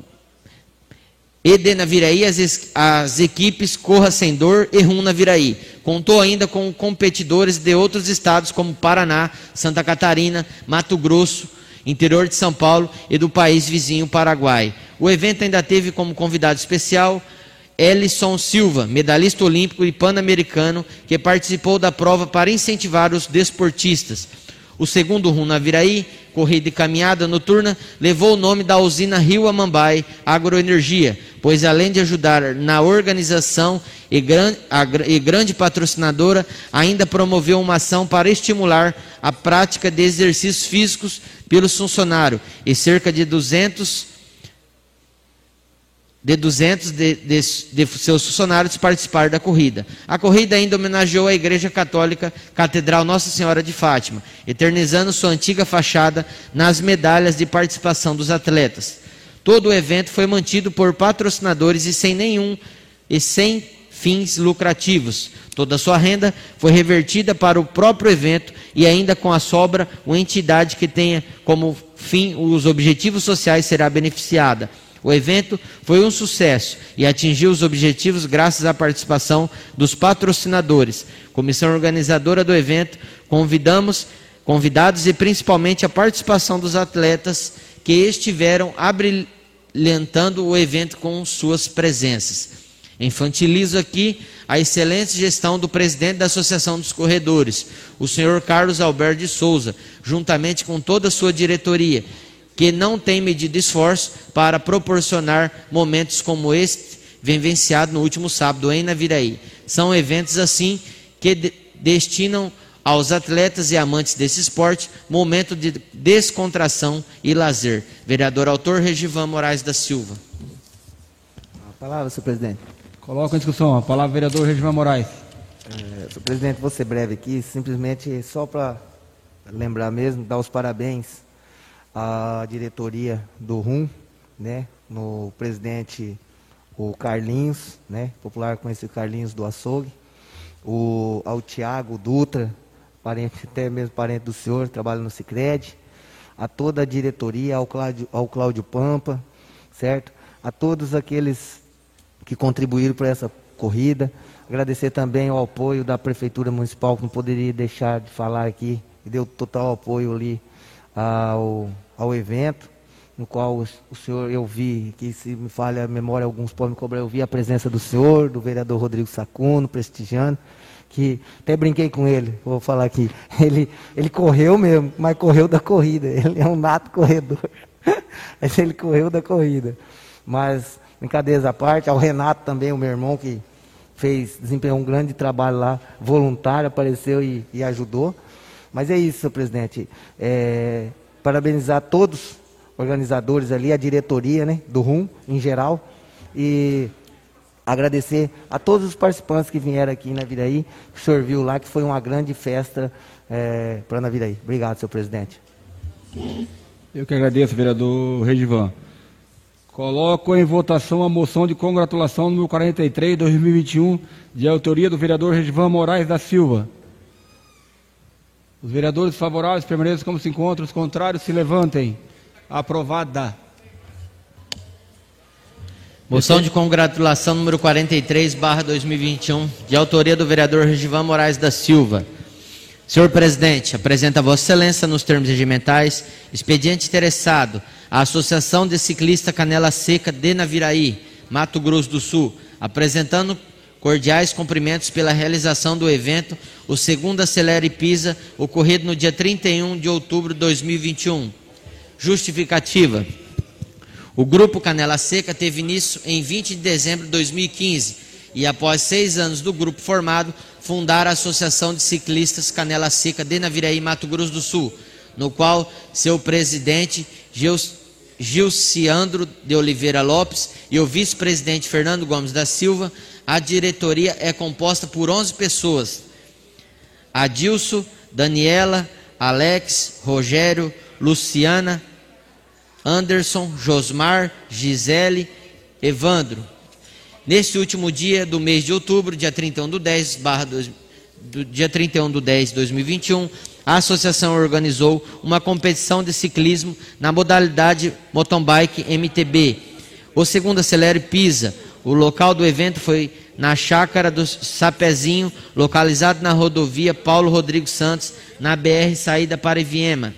e de Naviraí as, as equipes Corra Sem Dor e R U M Naviraí. Contou ainda com competidores de outros estados como Paraná, Santa Catarina, Mato Grosso, interior de São Paulo e do país vizinho Paraguai. O evento ainda teve como convidado especial Ellison Silva, medalhista olímpico e pan-americano, que participou da prova para incentivar os desportistas. O segundo R U M Naviraí, Corrida e Caminhada Noturna, levou o nome da usina Rio Amambai Agroenergia, pois além de ajudar na organização e, gran, a, e grande patrocinadora, ainda promoveu uma ação para estimular a prática de exercícios físicos pelos funcionários e cerca de duzentos de duzentos de, de, de seus funcionários participaram da corrida. A corrida ainda homenageou a Igreja Católica Catedral Nossa Senhora de Fátima, eternizando sua antiga fachada nas medalhas de participação dos atletas. Todo o evento foi mantido por patrocinadores e sem nenhum e sem fins lucrativos. Toda a sua renda foi revertida para o próprio evento e ainda com a sobra, uma entidade que tenha como fim os objetivos sociais será beneficiada. O evento foi um sucesso e atingiu os objetivos graças à participação dos patrocinadores. Comissão organizadora do evento, convidamos, convidados e principalmente a participação dos atletas que estiveram abrilhantando o evento com suas presenças. Infantilizo aqui a excelente gestão do presidente da Associação dos Corredores, o senhor Carlos Alberto de Souza, juntamente com toda a sua diretoria, que não tem medido esforço para proporcionar momentos como este vivenciado no último sábado em Naviraí. São eventos assim que de destinam aos atletas e amantes desse esporte momento de descontração e lazer. Vereador autor Regivan Moraes da Silva.
A palavra, senhor presidente.
Coloca em discussão. A palavra, vereador Regivan Moraes.
É, senhor presidente, vou ser breve aqui, simplesmente só para lembrar mesmo, dar os parabéns a diretoria do R U M, né, no presidente o Carlinhos, né, popular conhecido Carlinhos do Açougue, o, ao Tiago Dutra, parente, até mesmo parente do senhor, trabalha no Sicredi, a toda a diretoria, ao Cláudio, ao Cláudio Pampa, certo? A todos aqueles que contribuíram para essa corrida, agradecer também o apoio da Prefeitura Municipal, que não poderia deixar de falar aqui, que deu total apoio ali ao, ao evento, no qual o, o senhor, eu vi, que se me falha a memória, alguns podem me cobrar, eu vi a presença do senhor, do vereador Rodrigo Sacuno, prestigiando, que até brinquei com ele, vou falar aqui, ele, ele correu mesmo, mas correu da corrida, ele é um nato corredor, mas ele correu da corrida. Mas, brincadeiras à parte, ao Renato também, o meu irmão, que fez, desempenhou um grande trabalho lá, voluntário, apareceu e, e ajudou. Mas é isso, senhor presidente. É, parabenizar todos os organizadores ali, a diretoria, né, do R U M em geral, e agradecer a todos os participantes que vieram aqui em Naviraí, que o senhor viu lá, que foi uma grande festa é, para Naviraí. Obrigado, senhor presidente.
Eu que agradeço, vereador Regivan. Coloco em votação a moção de congratulação número quarenta e três, dois mil e vinte e um, de autoria do vereador Regivan Moraes da Silva. Os vereadores favoráveis permaneçam como se encontram, os contrários se levantem. Aprovada.
Moção de congratulação número quarenta e três, barra dois mil e vinte e um, de autoria do vereador Regivan Moraes da Silva. Senhor presidente, apresenta a Vossa Excelência, nos termos regimentais, expediente interessado à Associação de Ciclistas Canela Seca de Naviraí, Mato Grosso do Sul, apresentando cordiais cumprimentos pela realização do evento, o segundo Acelere Pisa, ocorrido no dia trinta e um de outubro de dois mil e vinte e um. Justificativa. O Grupo Canela Seca teve início em vinte de dezembro de dois mil e quinze e, após seis anos do grupo formado, fundaram a Associação de Ciclistas Canela Seca de Naviraí, Mato Grosso do Sul, no qual seu presidente, Gils Gilciandro de Oliveira Lopes, e o vice-presidente Fernando Gomes da Silva. A diretoria é composta por onze pessoas: Adilson, Daniela, Alex, Rogério, Luciana, Anderson, Josmar, Gisele, Evandro. Neste último dia do mês de outubro, dia trinta e um do dez, barra do, do dia trinta e um do dez de dois mil e vinte e um, a associação organizou uma competição de ciclismo na modalidade mountain bike M T B. O segundo Acelere Pisa. O local do evento foi na Chácara do Sapezinho, localizado na rodovia Paulo Rodrigo Santos, na B R saída para Iviema,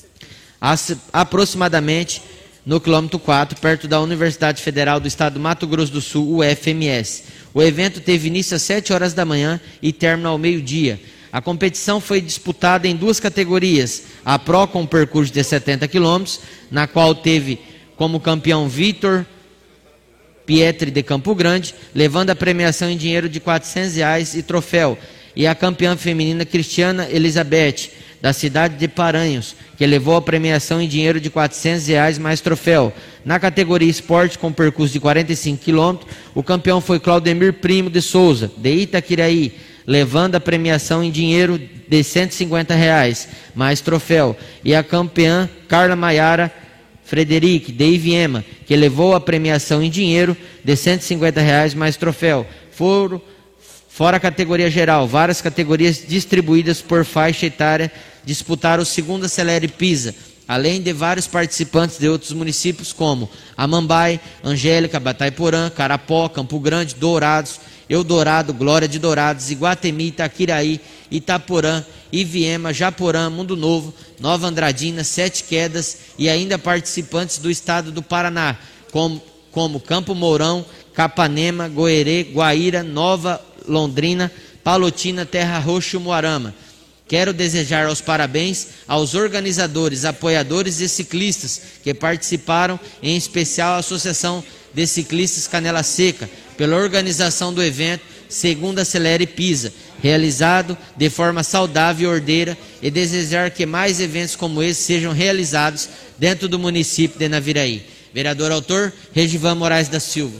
aproximadamente no quilômetro quatro, perto da Universidade Federal do Estado do Mato Grosso do Sul, U F M S. O evento teve início às sete horas da manhã e término ao meio-dia. A competição foi disputada em duas categorias: a Pro, com um percurso de setenta quilômetros, na qual teve como campeão Vitor Pietri de Campo Grande, levando a premiação em dinheiro de quatrocentos reais e troféu, e a campeã feminina Cristiana Elizabeth, da cidade de Paranhos, que levou a premiação em dinheiro de quatrocentos reais mais troféu. Na categoria esporte, com percurso de quarenta e cinco quilômetros, o campeão foi Claudemir Primo de Souza, de Itaquiraí, levando a premiação em dinheiro de cento e cinquenta reais mais troféu, e a campeã Carla Maiara Frederic, de Iviema, que levou a premiação em dinheiro de cento e cinquenta reais mais troféu. Foram, fora a categoria geral, várias categorias distribuídas por faixa etária disputaram o segundo Acelere Pisa, além de vários participantes de outros municípios como Amambai, Angélica, Bataiporã, Carapó, Campo Grande, Dourados, Eldorado, Glória de Dourados, Iguatemi, Itaquiraí, Itaporã, Iviema, Japorã, Mundo Novo, Nova Andradina, Sete Quedas e ainda participantes do estado do Paraná, como, como Campo Mourão, Capanema, Goerê, Guaíra, Nova Londrina, Palotina, Terra Roxa e Moarama. Quero desejar aos parabéns aos organizadores, apoiadores e ciclistas que participaram, em especial a Associação de Ciclistas Canela Seca, pela organização do evento Segundo Acelere Pisa, realizado de forma saudável e ordeira, e desejar que mais eventos como esse sejam realizados dentro do município de Naviraí. Vereador autor, Regivan Moraes da Silva.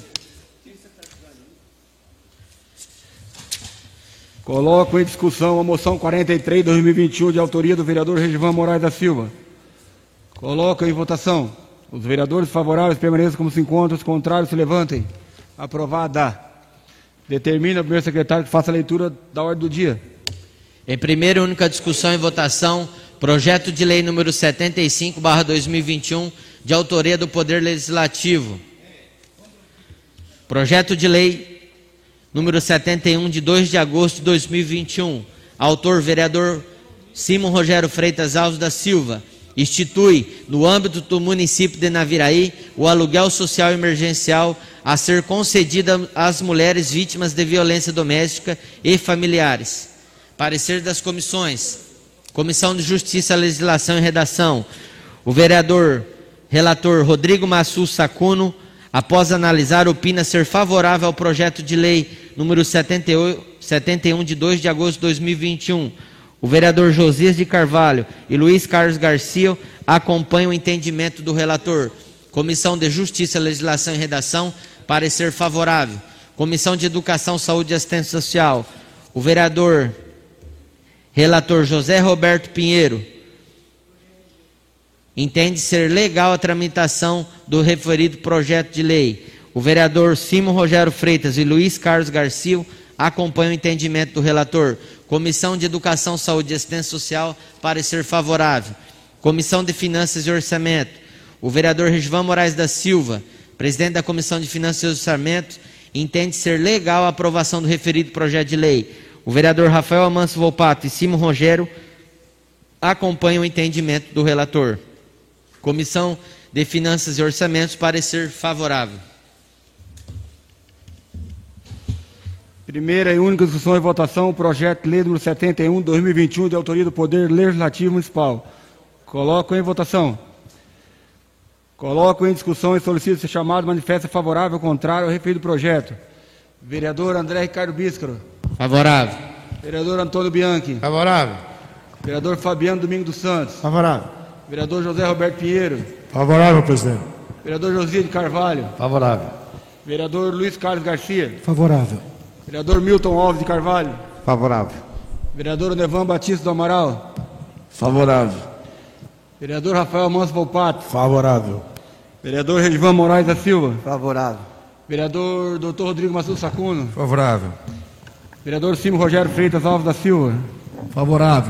Coloco em discussão a moção quarenta e três, dois mil e vinte e um, de autoria do vereador Regivan Moraes da Silva. Coloco em votação. Os vereadores favoráveis permaneçam como se encontram, os contrários se levantem. Aprovada. Determina o primeiro secretário que faça a leitura da ordem do dia.
Em primeira e única discussão e votação, projeto de lei número setenta e cinco barra dois mil e vinte e um, de autoria do Poder Legislativo. Projeto de lei número setenta e um, de dois de agosto de dois mil e vinte e um. Autor, vereador Simon Rogério Freitas Alves da Silva. Institui, no âmbito do município de Naviraí, o aluguel social emergencial a ser concedido às mulheres vítimas de violência doméstica e familiares. Parecer das comissões. Comissão de Justiça, Legislação e Redação. O vereador relator Rodrigo Massu Sacuno, após analisar, opina ser favorável ao projeto de lei número setenta e um, de dois de agosto de dois mil e vinte e um. O vereador Josias de Carvalho e Luiz Carlos Garcia acompanham o entendimento do relator. Comissão de Justiça, Legislação e Redação, parecer favorável. Comissão de Educação, Saúde e Assistência Social. O vereador relator José Roberto Pinheiro entende ser legal a tramitação do referido projeto de lei. O vereador Simon Rogério Freitas e Luiz Carlos Garcia acompanham o entendimento do relator. Comissão de Educação, Saúde e Assistência Social, parecer favorável. Comissão de Finanças e Orçamento. O vereador Regivan Moraes da Silva, presidente da Comissão de Finanças e Orçamento, entende ser legal a aprovação do referido projeto de lei. O vereador Rafael Amancio Volpato e Simon Rogério acompanham o entendimento do relator. Comissão de Finanças e Orçamentos, parecer favorável.
Primeira e única discussão e votação, o projeto de lei número setenta e um, dois mil e vinte e um, de autoria do Poder Legislativo Municipal. Coloco em votação. Coloco em discussão e solicito ser chamado manifesto favorável ou contrário ao referido projeto. Vereador André Ricardo Bíscaro.
Favorável.
Vereador Antônio Bianchi.
Favorável.
Vereador Fabiano Domingo dos Santos.
Favorável.
Vereador José Roberto Pinheiro.
Favorável, presidente.
Vereador Josias de Carvalho.
Favorável.
Vereador Luiz Carlos Garcia.
Favorável.
Vereador Milton Alves de Carvalho.
Favorável.
Vereador Nevan Batista do Amaral.
Favorável.
Vereador Rafael Amancio Volpato.
Favorável.
Vereador Redivan Moraes da Silva.
Favorável.
Vereador doutor Rodrigo Massudo Sacuno.
Favorável.
Vereador Simon Rogério Freitas Alves da Silva.
Favorável.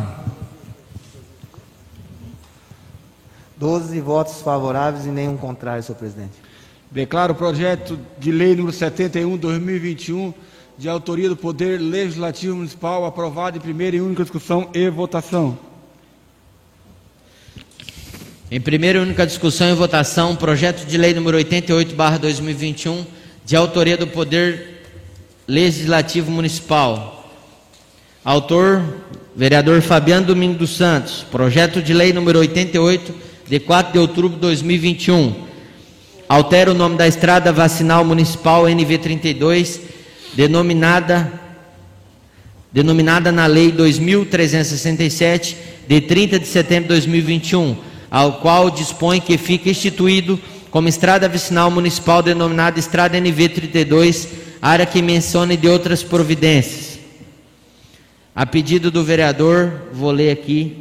doze votos favoráveis e nenhum contrário, senhor presidente.
Declaro o projeto de lei número setenta e um, dois mil e vinte e um, de autoria do Poder Legislativo Municipal, aprovado em primeira e única discussão e votação.
Em primeira e única discussão e votação, projeto de lei número oitenta e oito barra dois mil e vinte e um, de autoria do Poder Legislativo Municipal. Autor, vereador Fabiano Domingo dos Santos. Projeto de lei número oitenta e oito, de quatro de outubro de dois mil e vinte e um. Altera o nome da estrada vacinal municipal N V trinta e dois, denominada, denominada na Lei dois mil trezentos e sessenta e sete, de trinta de setembro de dois mil e vinte e um, ao qual dispõe que fica instituído como estrada vicinal municipal denominada Estrada N V trinta e dois, área que mencione de outras providências. A pedido do vereador, vou ler aqui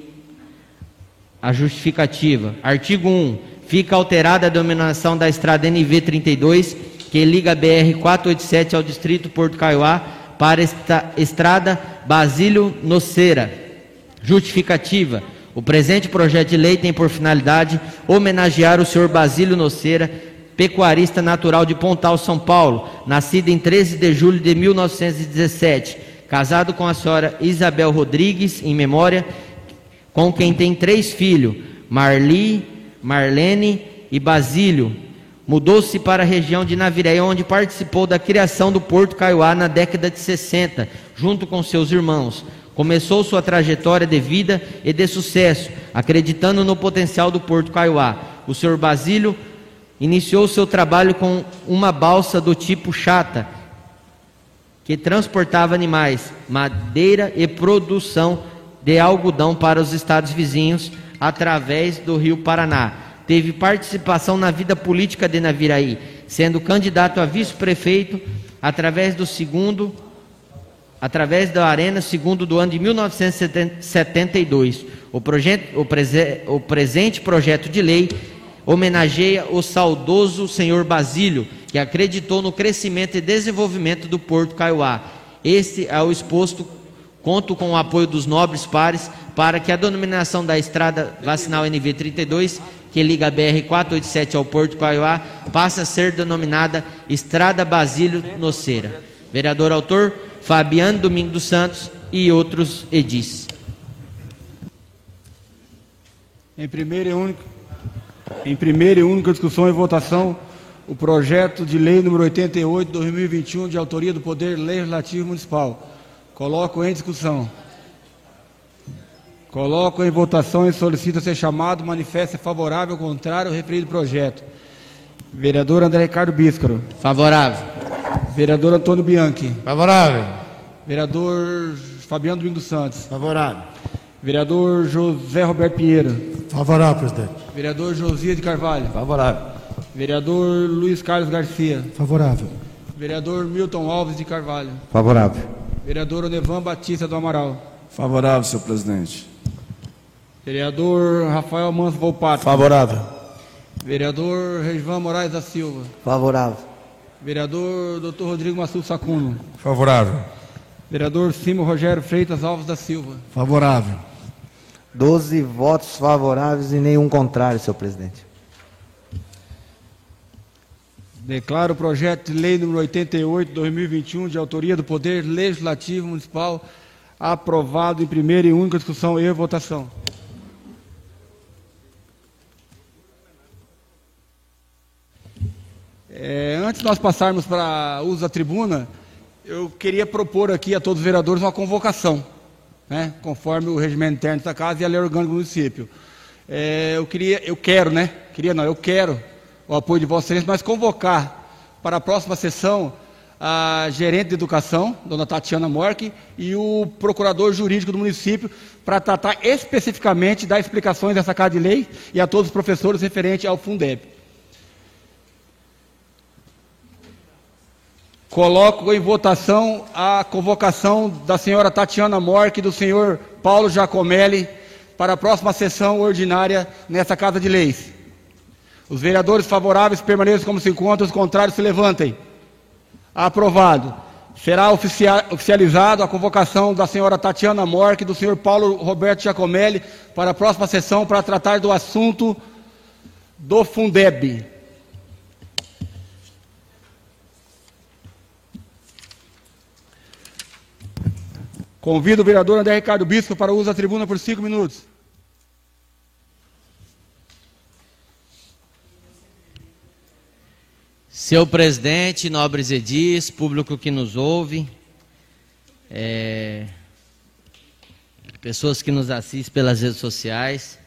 a justificativa. Artigo um. Fica alterada a denominação da estrada N V trinta e dois, que liga a B R quatrocentos e oitenta e sete ao distrito Porto Kaiowá, para esta estrada Basílio Noceira. Justificativa. O presente projeto de lei tem por finalidade homenagear o senhor Basílio Noceira, pecuarista natural de Pontal, São Paulo, nascido em treze de julho de mil novecentos e dezessete, casado com a senhora Isabel Rodrigues, em memória, com quem tem três filhos, Marli, Marlene e Basílio. Mudou-se para a região de Naviraí, onde participou da criação do Porto Kaiowá na década de sessenta, junto com seus irmãos. Começou sua trajetória de vida e de sucesso, acreditando no potencial do Porto Kaiowá. O senhor Basílio iniciou seu trabalho com uma balsa do tipo chata, que transportava animais, madeira e produção de algodão para os estados vizinhos, através do Rio Paraná. Teve participação na vida política de Naviraí, sendo candidato a vice-prefeito através do segundo, através da Arena segundo do ano de mil novecentos e setenta e dois. O, projeto, o, prese, o presente projeto de lei homenageia o saudoso senhor Basílio, que acreditou no crescimento e desenvolvimento do Porto Kaiowá. Este é o exposto. Conto com o apoio dos nobres pares para que a denominação da estrada vacinal N V trinta e dois, que liga a B R quatrocentos e oitenta e sete ao Porto Kaiowá, passe a ser denominada Estrada Basílio Noceira. Vereador autor, Fabiano Domingo dos Santos e outros edis.
Em primeira e única, em primeira e única discussão e votação, o projeto de lei número oitenta e oito, dois mil e vinte e um, de autoria do Poder Legislativo Municipal. Coloco em discussão. Coloco em votação e solicito ser chamado manifesto favorável ou contrário ao referido projeto. Vereador André Ricardo Bíscaro.
Favorável.
Vereador Antônio Bianchi.
Favorável.
Vereador Fabiano Domingo dos Santos.
Favorável.
Vereador José Roberto Pinheiro.
Favorável, presidente.
Vereador Josias de Carvalho.
Favorável.
Vereador Luiz Carlos Garcia.
Favorável.
Vereador Milton Alves de Carvalho.
Favorável.
Vereador Onevan Batista do Amaral.
Favorável, senhor presidente.
Vereador Rafael Amancio Volpato.
Favorável.
Vereador Redivan Moraes da Silva.
Favorável.
Vereador doutor Rodrigo Massudo Sacuno.
Favorável.
Vereador Simon Rogério Freitas Alves da Silva.
Favorável.
doze votos favoráveis e nenhum contrário, senhor presidente.
Declaro o projeto de lei número oitenta e oito, dois mil e vinte e um, de autoria do Poder Legislativo Municipal, Aprovado em primeira e única discussão e votação. É, antes de nós passarmos para uso da tribuna, eu queria propor aqui a todos os vereadores uma convocação, né, conforme o regimento interno da casa e a lei orgânica do município. É, eu queria, eu quero, né? Queria não, eu quero o apoio de Vossa Excelência, mas convocar para a próxima sessão a gerente de educação, dona Tatiana Morque, e o procurador jurídico do município, para tratar especificamente das explicações dessa casa de lei e a todos os professores referente ao Fundeb. Coloco em votação a convocação da senhora Tatiana Morque e do senhor Paulo Giacomelli para a próxima sessão ordinária nessa Casa de Leis. Os vereadores favoráveis permaneçam como se encontram, os contrários se levantem. Aprovado. Será oficializado a convocação da senhora Tatiana Morque e do senhor Paulo Roberto Giacomelli para a próxima sessão para tratar do assunto do Fundeb. Convido o vereador André Ricardo Bispo para o uso da tribuna por cinco minutos.
Senhor presidente, nobres edis, público que nos ouve, é, pessoas que nos assistem pelas redes sociais,